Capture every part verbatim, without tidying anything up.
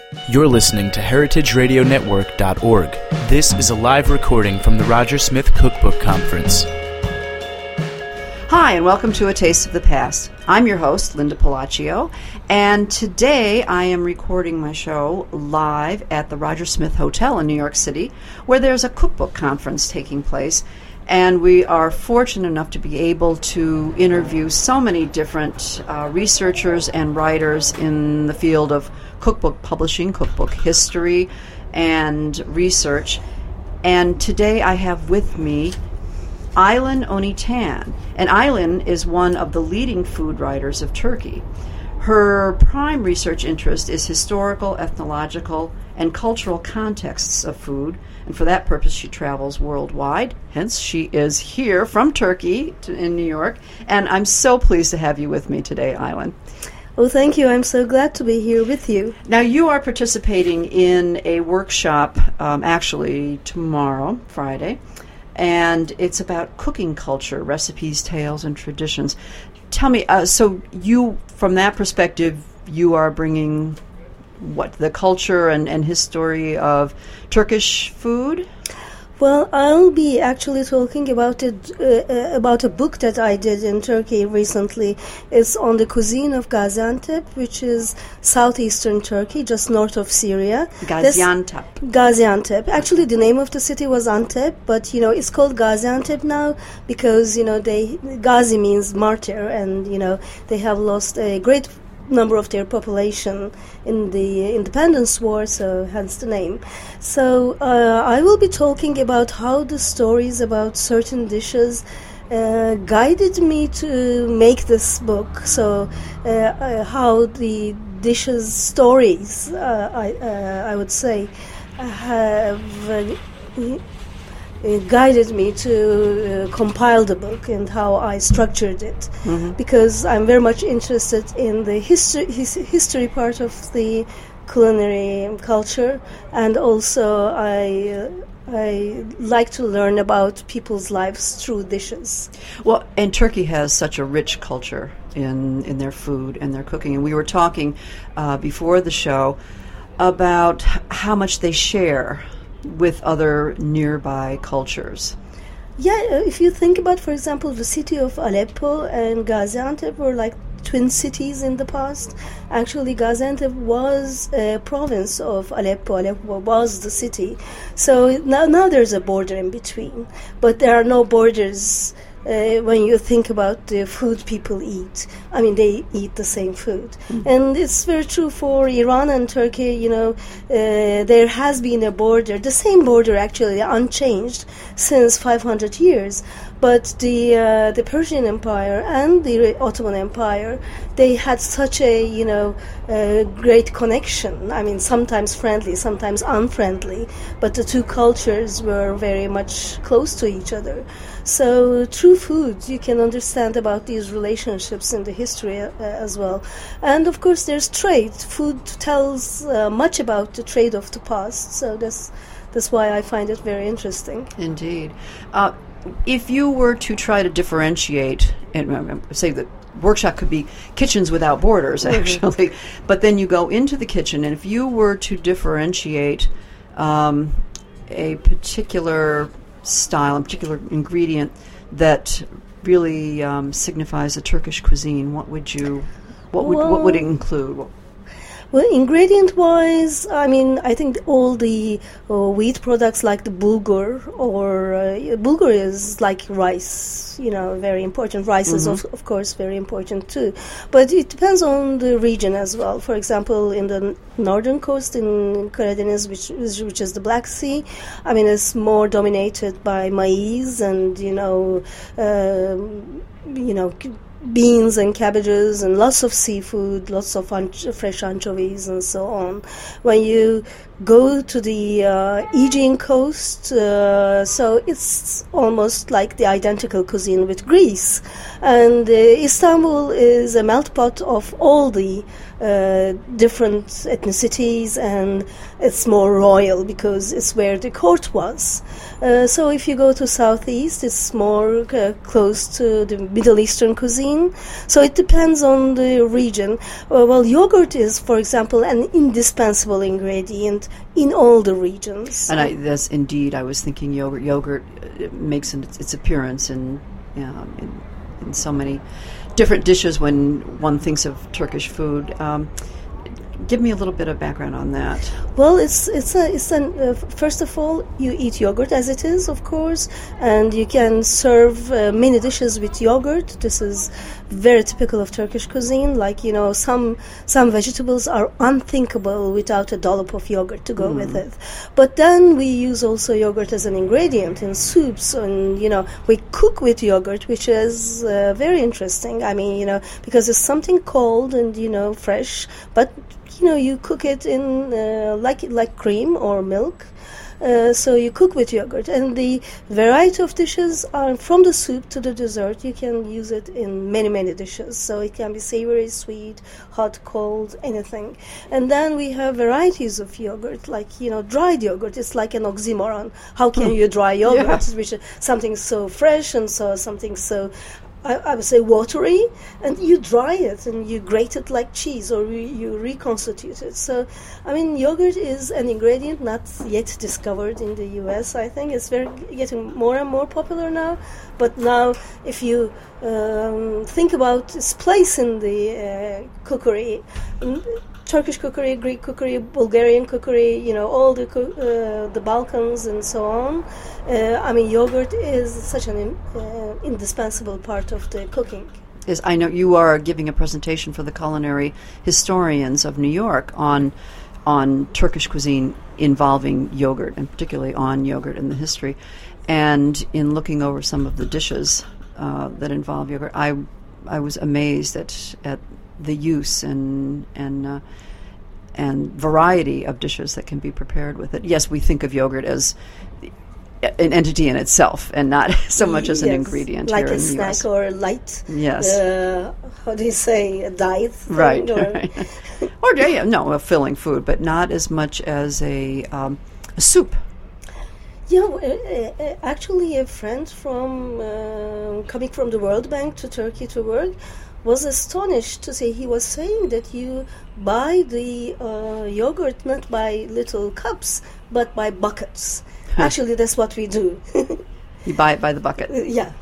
You're listening to heritage radio network dot org. This is a live recording from the Roger Smith Cookbook Conference. Hi, and welcome to A Taste of the Past. I'm your host, Linda Palacio, and today I am recording my show live at the Roger Smith Hotel in New York City, where there's a cookbook conference taking place, and we are fortunate enough to be able to interview so many different uh, researchers and writers in the field of cookbook publishing, cookbook history, and research. And today I have with me Aylan Onitan. And Aylan is one of the leading food writers of Turkey. Her prime research interest is historical, ethnological, and cultural contexts of food, and for that purpose she travels worldwide. Hence, she is here from Turkey to, in New York, and I'm so pleased to have you with me today, Aylan. Oh, thank you. I'm so glad to be here with you. Now, you are participating in a workshop, um, actually tomorrow, Friday, and it's about cooking culture, recipes, tales, and traditions. Tell me, uh, so you, from that perspective, you are bringing what, the culture and, and history of Turkish food? Well, I'll be actually talking about it uh, about a book that I did in Turkey recently. It's on the cuisine of Gaziantep, which is southeastern Turkey, just north of Syria. Gaziantep. This, Gaziantep. Actually, the name of the city was Antep, but you know it's called Gaziantep now because you know they Gazi means martyr, and you know they have lost a great number of their population in the independence war, so hence the name. So uh, I will be talking about how the stories about certain dishes uh, guided me to make this book. So uh, uh, how the dishes stories, uh, I, uh, I would say, have uh, It guided me to uh, compile the book and how I structured it, mm-hmm. because I'm very much interested in the history his, history part of the culinary culture, and also I uh, I like to learn about people's lives through dishes. Well, and Turkey has such a rich culture in in their food and their cooking, and we were talking uh, before the show about how much they share with other nearby cultures. Yeah, if you think about, for example, the city of Aleppo and Gaziantep were like twin cities in the past. Actually, Gaziantep was a province of Aleppo. Aleppo was the city. So now, now there's a border in between, but there are no borders Uh, when you think about the food people eat. I mean, they eat the same food. Mm-hmm. And it's very true for Iran and Turkey. You know, uh, there has been a border, the same border actually, unchanged since five hundred years. But the uh, the Persian Empire and the Ottoman Empire, they had such a, you know, uh, great connection. I mean, sometimes friendly, sometimes unfriendly, but the two cultures were very much close to each other. So through food, you can understand about these relationships in the history uh, as well. And of course, there's trade. Food tells uh, much about the trade of the past. So that's that's why I find it very interesting. Indeed. Uh, if you were to try to differentiate, and uh, say that workshop could be kitchens without borders, actually, mm-hmm. but then you go into the kitchen, and if you were to differentiate um, a particular style, a particular ingredient that really um, signifies a Turkish cuisine, what would you, what would well, what would it include? What, Well, ingredient-wise, I mean, I think all the uh, wheat products like the bulgur, or uh, bulgur is like rice, you know, very important. Rice mm-hmm. is, of, of course, very important too. But it depends on the region as well. For example, in the northern coast, in Karadeniz, which is, which is the Black Sea, I mean, it's more dominated by maize and, you know, uh, you know, beans and cabbages and lots of seafood, lots of anch- fresh anchovies and so on. When you go to the uh, Aegean coast, uh, so it's almost like the identical cuisine with Greece. And uh, Istanbul is a melt pot of all the uh, different ethnicities, and it's more royal because it's where the court was. Uh, so if you go to Southeast, it's more uh, close to the Middle Eastern cuisine. So it depends on the region. Uh, well, yogurt is, for example, an indispensable ingredient in all the regions. And I, that's indeed, I was thinking yogurt. Yogurt uh, makes an, its appearance in, um, in in so many different dishes when one thinks of Turkish food. Um, Give me a little bit of background on that. Well, it's it's a it's an uh, first of all, you eat yogurt as it is, of course, and you can serve uh, many dishes with yogurt. This is very typical of Turkish cuisine. Like, you know, some some vegetables are unthinkable without a dollop of yogurt to go mm. with it. But then we use also yogurt as an ingredient in soups, and you know, we cook with yogurt, which is uh, very interesting. I mean, you know, because it's something cold and you know fresh, but you know, you cook it in uh, like like cream or milk. Uh, so you cook with yogurt, and the variety of dishes are from the soup to the dessert. You can use it in many many dishes. So it can be savory, sweet, hot, cold, anything. And then we have varieties of yogurt, like you know, dried yogurt. It's like an oxymoron. How can you dry yogurt? Yeah. Which is something so fresh and so something so. I, I would say watery, and you dry it and you grate it like cheese, or re, you reconstitute it. So, I mean, yogurt is an ingredient not yet discovered in the U S. I think it's very getting more and more popular now. But now, if you um, think about its place in the uh, cookery, um, Turkish cookery, Greek cookery, Bulgarian cookery, you know, all the uh, the Balkans and so on. Uh, I mean, yogurt is such an uh, indispensable part of the cooking. Yes, I know you are giving a presentation for the culinary historians of New York on on Turkish cuisine involving yogurt, and particularly on yogurt and the history. And in looking over some of the dishes uh, that involve yogurt, I I was amazed at at the use and and uh, and variety of dishes that can be prepared with it. Yes, we think of yogurt as an entity in itself, and not so much as an yes, ingredient like here a in the U S. snack or a light. Yes. Uh, how do you say, a diet thing? Right. Or, right. or yeah, no, a filling food, but not as much as a, um, a soup. Yeah, uh, uh, actually, a friend from uh, coming from the World Bank to Turkey to work was astonished to say, he was saying that you buy the uh, yogurt not by little cups, but by buckets. Actually, that's what we do. You buy it by the bucket. Uh, yeah.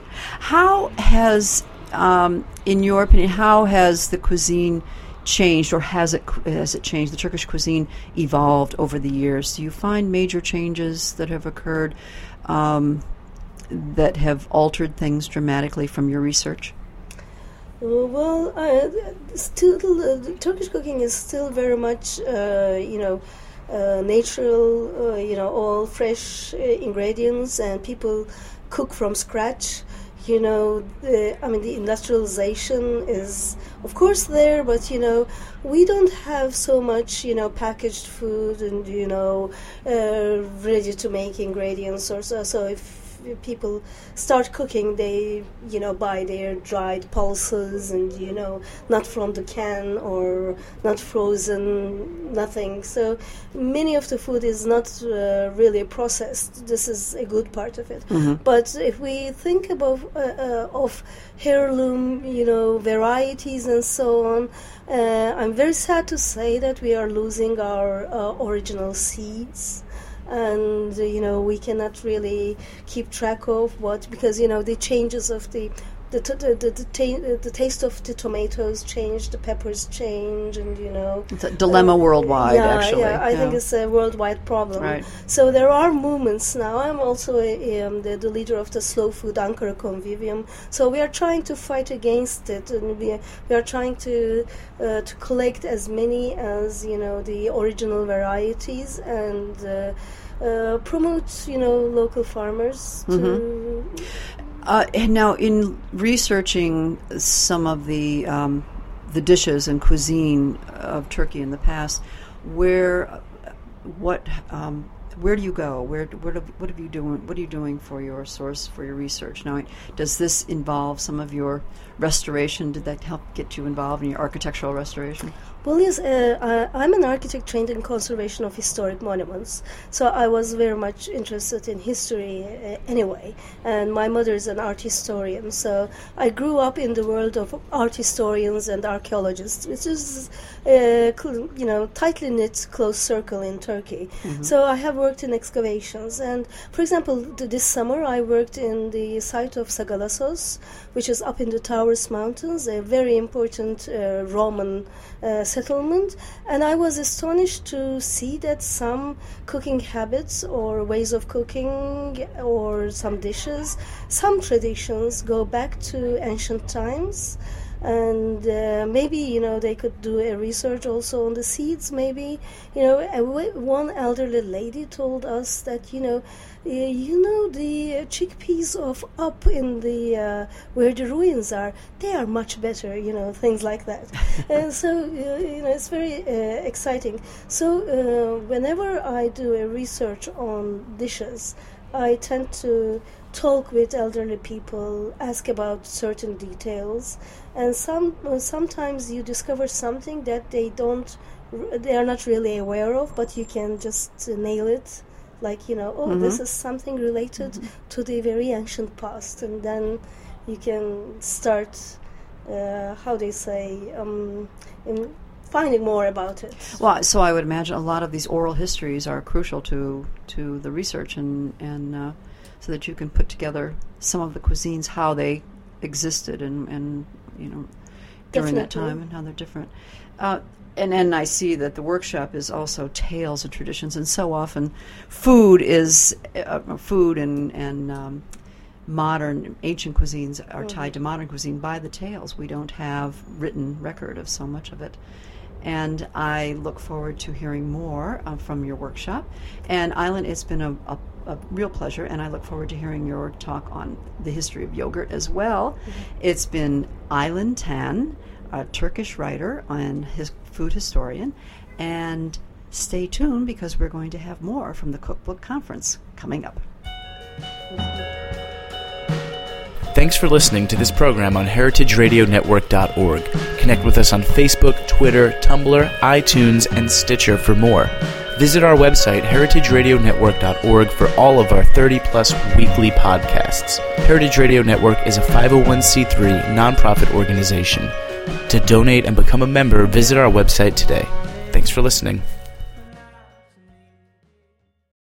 How has, um, in your opinion, how has the cuisine changed, or has it has it changed? The Turkish cuisine evolved over the years. Do you find major changes that have occurred um, that have altered things dramatically from your research? Uh, well, uh, still, uh, the Turkish cooking is still very much, uh, you know, uh, natural, uh, you know, all fresh uh, ingredients, and people cook from scratch. You know, the, I mean, the industrialization is, of course, there, but, you know, we don't have so much, you know, packaged food and, you know, uh, ready-to-make ingredients or so. So if people start cooking, they, you know, buy their dried pulses and, you know, not from the can or not frozen, nothing. So many of the food is not uh, really processed. This is a good part of it. Mm-hmm. But if we think about uh, uh, of heirloom, you know, varieties and so on, uh, I'm very sad to say that we are losing our uh, original seeds. And, uh, you know, we cannot really keep track of what, because, you know, the changes of the, the, t- the, the, the, ta- the taste of the tomatoes change, the peppers change, and, you know. It's a dilemma uh, worldwide, yeah, actually. Yeah, I yeah. think it's a worldwide problem. Right. So there are movements now. I'm also a, um, the, the leader of the Slow Food Ankara Convivium. So we are trying to fight against it, and we are, we are trying to uh, to collect as many as, you know, the original varieties, and uh, uh, promote, you know, local farmers to. Mm-hmm. Uh, and now, in researching some of the um, the dishes and cuisine of Turkey in the past, where, what, um, where do you go? Where what have, what have you doing? What are you doing for your source for your research? Now, does this involve some of your restoration? Did that help get you involved in your architectural restoration? Well, yes, uh, I, I'm an architect trained in conservation of historic monuments, so I was very much interested in history uh, anyway, and my mother is an art historian, so I grew up in the world of art historians and archaeologists, which is, uh, cl- you know, tightly knit, close circle in Turkey. Mm-hmm. So I have worked in excavations, and for example, th- this summer I worked in the site of Sagalassos, which is up in the Taurus Mountains, a very important uh, Roman uh, settlement, and I was astonished to see that some cooking habits or ways of cooking or some dishes, some traditions go back to ancient times. And uh, maybe, you know, they could do a research also on the seeds, maybe. You know, a w- one elderly lady told us that, you know, uh, you know, the chickpeas of up in the, uh, where the ruins are, they are much better, you know, things like that. And so, uh, you know, it's very uh, exciting. So uh, whenever I do a research on dishes, I tend to talk with elderly people, ask about certain details, and some uh, sometimes you discover something that they don't, they are not really aware of, but you can just uh, nail it, like, you know, oh, mm-hmm. this is something related mm-hmm. to the very ancient past, and then you can start, uh, how they say, um, in finding more about it. Well, so I would imagine a lot of these oral histories are crucial to to the research, and and uh, so that you can put together some of the cuisines, how they existed, and, and you know, during Definitely. that time, and how they're different. Uh, and then I see that the workshop is also tales and traditions, and so often food is uh, food and and um, modern ancient cuisines are mm-hmm. tied to modern cuisine by the tales. We don't have written record of so much of it. And I look forward to hearing more uh, from your workshop. And Aylan, it's been a, a, a real pleasure, and I look forward to hearing your talk on the history of yogurt as well. Mm-hmm. It's been Aylan Tan, a Turkish writer and his food historian, and stay tuned because we're going to have more from the Cookbook Conference coming up. Thanks for listening to this program on heritage radio network dot org. Connect with us on Facebook, Twitter, Tumblr, iTunes, and Stitcher for more. Visit our website, heritage radio network dot org, for all of our thirty-plus weekly podcasts. Heritage Radio Network is a five oh one c three nonprofit organization. To donate and become a member, visit our website today. Thanks for listening.